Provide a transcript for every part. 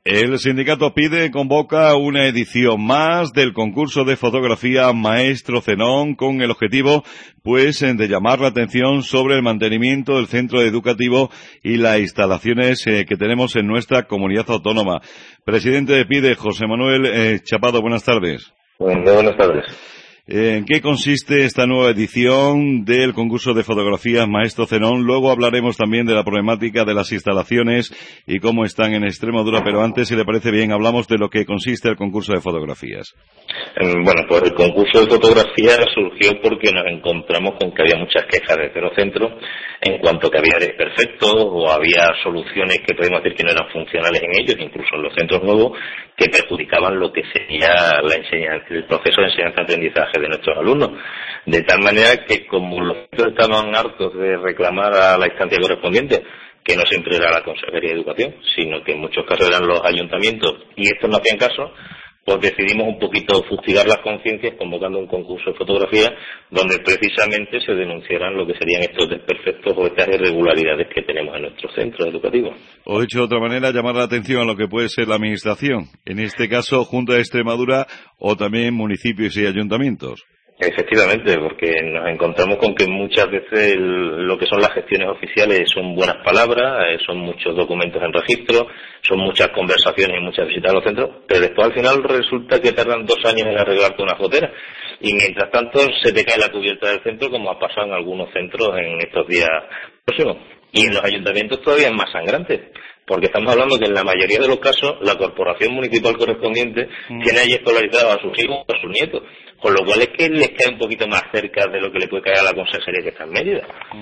El sindicato PIDE convoca una edición más del concurso de fotografía Maestro Zenón con el objetivo, de llamar la atención sobre el mantenimiento del centro educativo y las instalaciones que tenemos en nuestra comunidad autónoma. Presidente de PIDE, José Manuel Chapado, buenas tardes. Buenas tardes. ¿En qué consiste esta nueva edición del concurso de fotografías Maestro Zenón? Luego hablaremos también de la problemática de las instalaciones y cómo están en Extremadura, pero antes, si le parece bien, hablamos de lo que consiste el concurso de fotografías. Bueno, pues el concurso de fotografías surgió porque nos encontramos con que había muchas quejas desde los centros en cuanto que había desperfectos o había soluciones que podemos decir que no eran funcionales en ellos, incluso en los centros nuevos, que perjudicaban lo que sería la enseñanza, el proceso de enseñanza-aprendizaje de nuestros alumnos, de tal manera que como los centros estaban hartos de reclamar a la instancia correspondiente, que no siempre era la Consejería de Educación, sino que en muchos casos eran los ayuntamientos, y estos no hacían caso, pues decidimos un poquito fustigar las conciencias convocando un concurso de fotografía donde precisamente se denunciaran lo que serían estos desperfectos o estas irregularidades que tenemos en nuestros centros educativos. O dicho de otra manera, llamar la atención a lo que puede ser la administración, en este caso Junta de Extremadura o también municipios y ayuntamientos. Efectivamente, porque nos encontramos con que muchas veces lo que son las gestiones oficiales son buenas palabras, son muchos documentos en registro, son muchas conversaciones y muchas visitas a los centros, pero después al final resulta que tardan 2 años en arreglarte una gotera y mientras tanto se te cae la cubierta del centro, como ha pasado en algunos centros en estos días próximos. Y en los ayuntamientos todavía es más sangrante, porque estamos hablando que en la mayoría de los casos la corporación municipal correspondiente tiene ahí escolarizados a sus hijos o a sus nietos, con lo cual es que les cae un poquito más cerca de lo que le puede caer a la consejería que está en Mérida.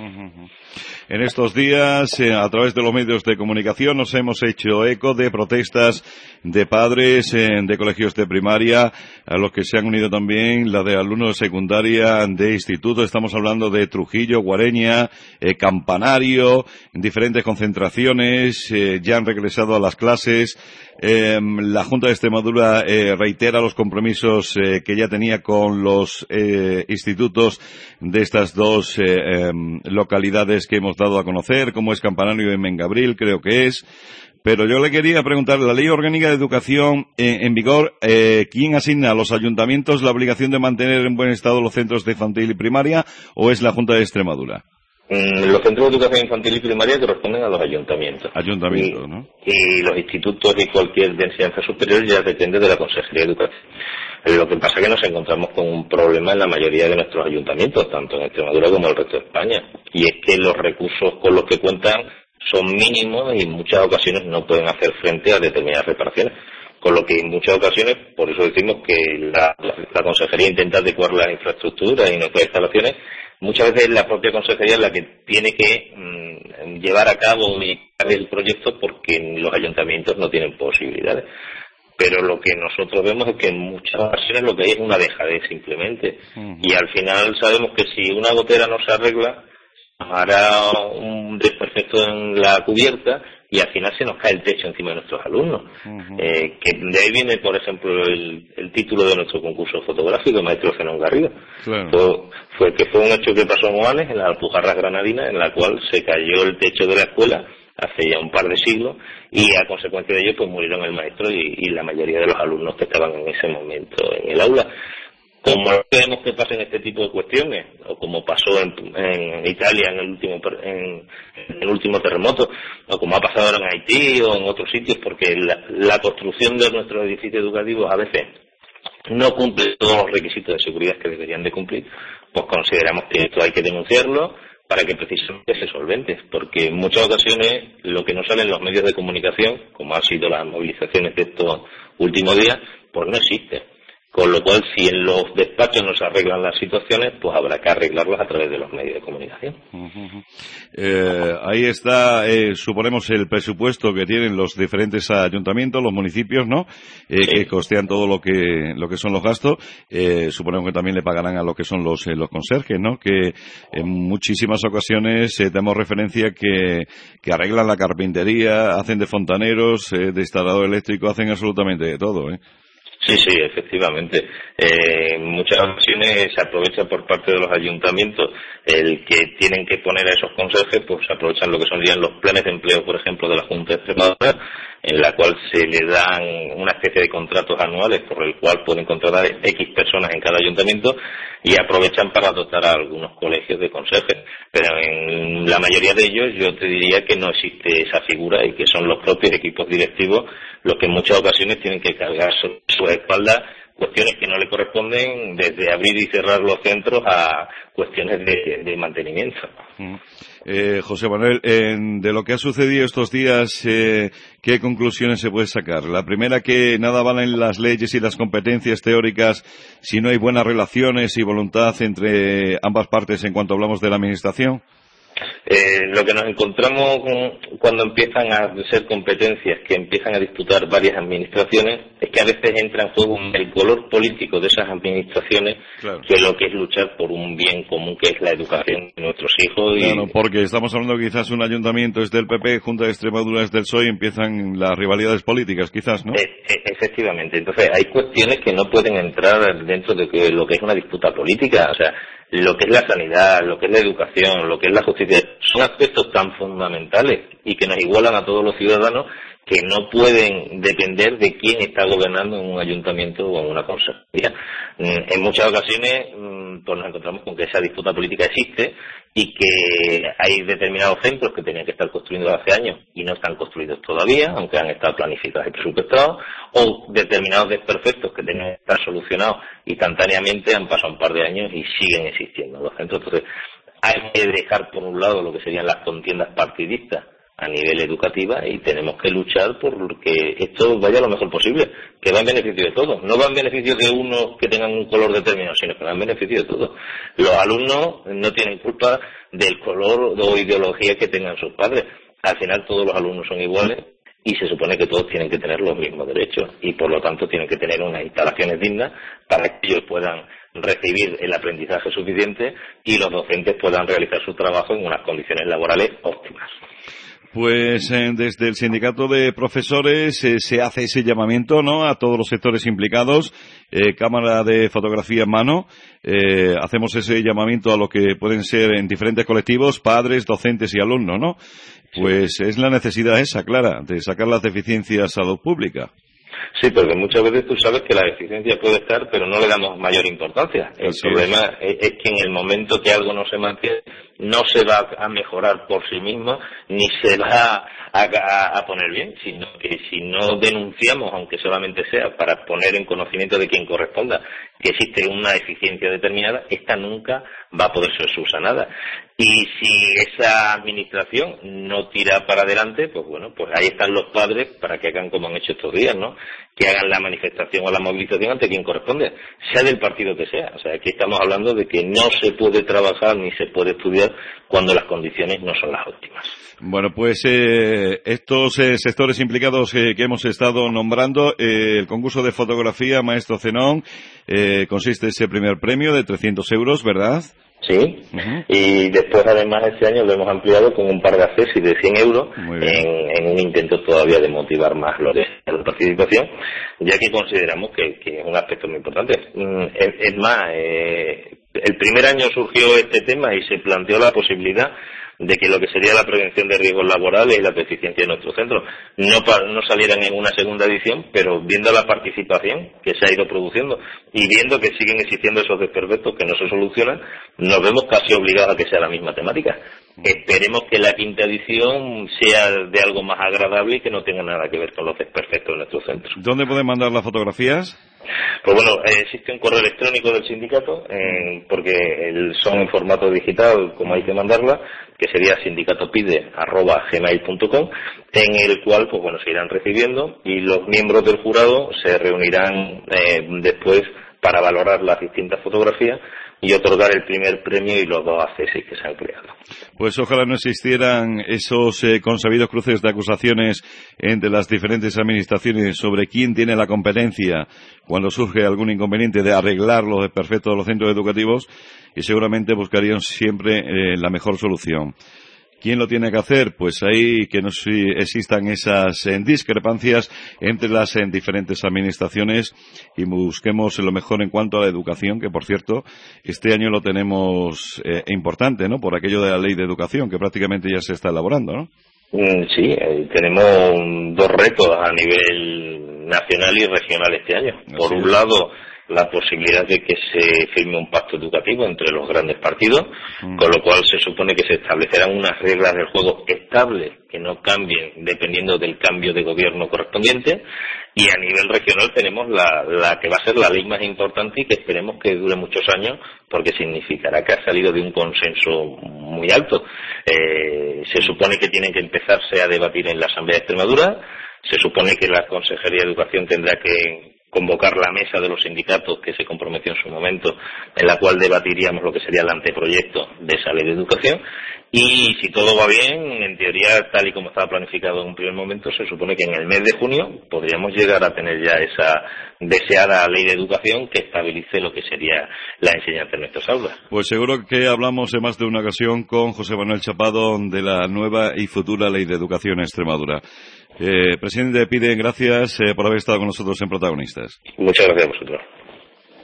En estos días, a través de los medios de comunicación, nos hemos hecho eco de protestas de padres de colegios de primaria, a los que se han unido también la de alumnos de secundaria, de instituto. Estamos hablando de Trujillo, Guareña, Campanario, en diferentes concentraciones, ya han regresado a las clases. La Junta de Extremadura reitera los compromisos que ya tenía con los institutos de estas dos localidades que hemos dado a conocer, como es Campanario y Mengabril, creo que es. Pero yo le quería preguntar, la Ley Orgánica de Educación en vigor, ¿quién asigna a los ayuntamientos la obligación de mantener en buen estado los centros de infantil y primaria o es la Junta de Extremadura? Los centros de educación infantil y primaria corresponden a los ayuntamientos. Ayuntamientos, ¿no? Y los institutos y cualquier de enseñanza superior ya depende de la Consejería de Educación. Lo que pasa es que nos encontramos con un problema en la mayoría de nuestros ayuntamientos, tanto en Extremadura como en el resto de España. Y es que los recursos con los que cuentan son mínimos y en muchas ocasiones no pueden hacer frente a determinadas reparaciones. Con lo que en muchas ocasiones, por eso decimos que la Consejería intenta adecuar las infraestructuras y nuestras instalaciones. Muchas veces la propia consejería es la que tiene que llevar a cabo el proyecto porque los ayuntamientos no tienen posibilidades. Pero lo que nosotros vemos es que en muchas ocasiones lo que hay es una dejadez simplemente. Y al final sabemos que si una gotera no se arregla, hará un desperfecto en la cubierta y al final se nos cae el techo encima de nuestros alumnos. Que de ahí viene, por ejemplo, el título de nuestro concurso fotográfico, Maestro Zenón Garrido. Claro. Fue un hecho que pasó en Moanes, en las Alpujarras Granadinas, en la cual se cayó el techo de la escuela hace ya un par de siglos y a consecuencia de ello pues murieron el maestro y la mayoría de los alumnos que estaban en ese momento en el aula. Como vemos que pasa en este tipo de cuestiones, o como pasó en Italia en el último terremoto, o como ha pasado ahora en Haití o en otros sitios, porque la construcción de nuestros edificios educativos a veces no cumple todos los requisitos de seguridad que deberían de cumplir, pues consideramos que esto hay que denunciarlo para que precisamente se solvente, porque en muchas ocasiones lo que no sale en los medios de comunicación, como han sido las movilizaciones de estos últimos días, pues no existe. Con lo cual, si en los despachos no se arreglan las situaciones, pues habrá que arreglarlas a través de los medios de comunicación. Ahí está, suponemos, el presupuesto que tienen los diferentes ayuntamientos, los municipios, ¿no? Sí. Que costean todo lo que son los gastos. Suponemos que también le pagarán a lo que son los conserjes, ¿no? Que en muchísimas ocasiones tenemos referencia que arreglan la carpintería, hacen de fontaneros, de instalador eléctrico, hacen absolutamente de todo, ¿eh? Sí, sí, efectivamente. En muchas ocasiones se aprovecha por parte de los ayuntamientos el que tienen que poner a esos conserjes, pues aprovechan lo que son ya los planes de empleo, por ejemplo, de la Junta de Extremadura, en la cual se le dan una especie de contratos anuales por el cual pueden contratar X personas en cada ayuntamiento y aprovechan para dotar a algunos colegios de conserjes. Pero en la mayoría de ellos yo te diría que no existe esa figura y que son los propios equipos directivos los que en muchas ocasiones tienen que cargar sobre su espalda cuestiones que no le corresponden, desde abrir y cerrar los centros a cuestiones de mantenimiento. José Manuel, de lo que ha sucedido estos días, ¿qué conclusiones se puede sacar? La primera, que nada valen las leyes y las competencias teóricas si no hay buenas relaciones y voluntad entre ambas partes en cuanto hablamos de la administración. Lo que nos encontramos cuando empiezan a ser competencias que empiezan a disputar varias administraciones es que a veces entra en juego el color político de esas administraciones, claro, que lo que es luchar por un bien común, que es la educación de nuestros hijos. Claro, porque estamos hablando quizás un ayuntamiento es del PP, Junta de Extremadura es del PSOE, y empiezan las rivalidades políticas quizás, ¿no? Efectivamente. Entonces hay cuestiones que no pueden entrar dentro de lo que es una disputa política. O sea, lo que es la sanidad, lo que es la educación, lo que es la justicia, son aspectos tan fundamentales y que nos igualan a todos los ciudadanos, que no pueden depender de quién está gobernando en un ayuntamiento o en una consejería. En muchas ocasiones pues nos encontramos con que esa disputa política existe y que hay determinados centros que tenían que estar construidos hace años y no están construidos todavía, aunque han estado planificados y presupuestados, o determinados desperfectos que tenían que estar solucionados instantáneamente, han pasado un par de años y siguen existiendo los centros. Entonces hay que dejar por un lado lo que serían las contiendas partidistas a nivel educativa y tenemos que luchar por que esto vaya lo mejor posible, que va en beneficio de todos. No va en beneficio de unos que tengan un color determinado, sino que va en beneficio de todos. Los alumnos no tienen culpa del color o ideología que tengan sus padres. Al final todos los alumnos son iguales y se supone que todos tienen que tener los mismos derechos y por lo tanto tienen que tener unas instalaciones dignas para que ellos puedan recibir el aprendizaje suficiente y los docentes puedan realizar su trabajo en unas condiciones laborales óptimas. Pues desde el sindicato de profesores se hace ese llamamiento, ¿no?, a todos los sectores implicados, cámara de fotografía en mano, hacemos ese llamamiento a lo que pueden ser en diferentes colectivos, padres, docentes y alumnos, ¿no? Pues es la necesidad esa, clara, de sacar las deficiencias a salud pública. Sí, porque muchas veces tú sabes que la deficiencia puede estar, pero no le damos mayor importancia. El problema es que en el momento que algo no se mantiene, no se va a mejorar por sí mismo, ni se va a poner bien, sino que si no denunciamos, aunque solamente sea para poner en conocimiento de quien corresponda, que existe una deficiencia determinada, esta nunca va a poder ser subsanada. Y si esa administración no tira para adelante, pues bueno, pues ahí están los padres para que hagan como han hecho estos días, ¿no? Que hagan la manifestación o la movilización ante quien corresponde, sea del partido que sea. O sea, aquí estamos hablando de que no se puede trabajar ni se puede estudiar cuando las condiciones no son las óptimas. Bueno, pues estos sectores implicados que hemos estado nombrando, el concurso de fotografía Maestro Zenón, consiste en ese primer premio de 300 euros, ¿verdad? Sí, y después además este año lo hemos ampliado con un par de accesos de 100 euros en un intento todavía de motivar más la participación, ya que consideramos que es un aspecto muy importante. Es más, el primer año surgió este tema y se planteó la posibilidad de que lo que sería la prevención de riesgos laborales y la deficiencia de nuestros centros no salieran en una segunda edición, pero viendo la participación que se ha ido produciendo y viendo que siguen existiendo esos desperfectos que no se solucionan, nos vemos casi obligados a que sea la misma temática. Esperemos que la quinta edición sea de algo más agradable y que no tenga nada que ver con los desperfectos de nuestros centros. ¿Dónde pueden mandar las fotografías? Pues bueno, existe un correo electrónico del sindicato, porque son en formato digital, como hay que mandarla, que sería sindicatopide@gmail.com, en el cual, pues bueno, se irán recibiendo y los miembros del jurado se reunirán después para valorar las distintas fotografías y otorgar el primer premio y los dos accesos que se han creado. Pues ojalá no existieran esos consabidos cruces de acusaciones entre las diferentes administraciones sobre quién tiene la competencia cuando surge algún inconveniente de arreglar los desperfectos de los centros educativos, y seguramente buscarían siempre la mejor solución. ¿Quién lo tiene que hacer? Pues ahí que no existan esas discrepancias entre las diferentes administraciones y busquemos lo mejor en cuanto a la educación, que por cierto, este año lo tenemos importante, ¿no? Por aquello de la ley de educación, que prácticamente ya se está elaborando, ¿no? Sí, tenemos dos retos a nivel nacional y regional este año. Por un lado, la posibilidad de que se firme un pacto educativo entre los grandes partidos, con lo cual se supone que se establecerán unas reglas del juego estables que no cambien dependiendo del cambio de gobierno correspondiente, y a nivel regional tenemos la que va a ser la ley más importante y que esperemos que dure muchos años, porque significará que ha salido de un consenso muy alto. Se supone que tienen que empezarse a debatir en la Asamblea de Extremadura, se supone que la Consejería de Educación tendrá que convocar la mesa de los sindicatos que se comprometió en su momento, en la cual debatiríamos lo que sería el anteproyecto de esa ley de educación, y si todo va bien, en teoría, tal y como estaba planificado en un primer momento, se supone que en el mes de junio podríamos llegar a tener ya esa deseada ley de educación que estabilice lo que sería la enseñanza en nuestras aulas. Pues seguro que hablamos en más de una ocasión con José Manuel Chapado de la nueva y futura ley de educación en Extremadura. Presidente Pide, gracias por haber estado con nosotros en Protagonistas. Muchas gracias a vosotros.